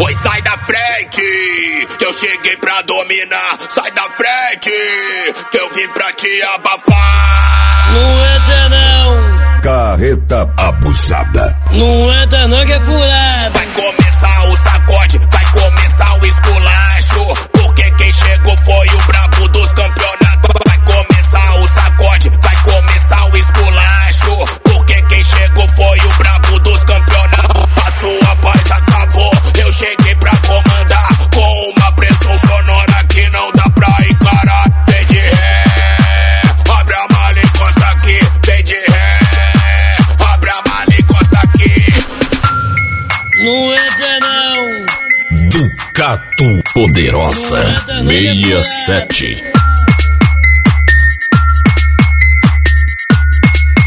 Oi, sai da frente, que eu cheguei pra dominar. Sai da frente, que eu vim pra te abafar. Não entra não. Carreta abusada. Não entra não que é furada. Vai começar o sacode, vai começar o esculacho. Porque quem chegou foi o brabo dos campeonatos. Vai começar o sacode, vai começar o esculacho. Porque quem chegou foi o brabo dos campeonatos. A sua paz acabou, eu cheguei pra comandar. Com uma pressão sonora que não dá pra encarar. Vem de ré, abre a mala e encosta aqui. Vem de ré, abre a mala e encosta aqui. Não entra não. Ducato Poderosa 67.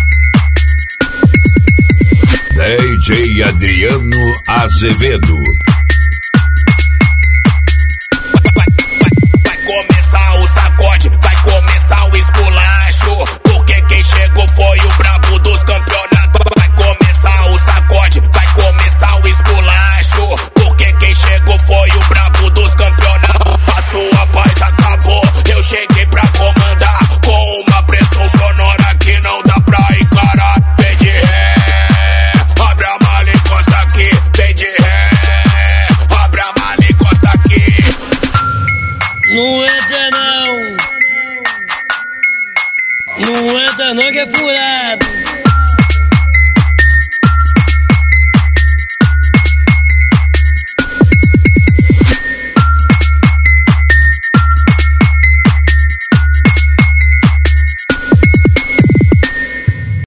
DJ Adriano Azevedo.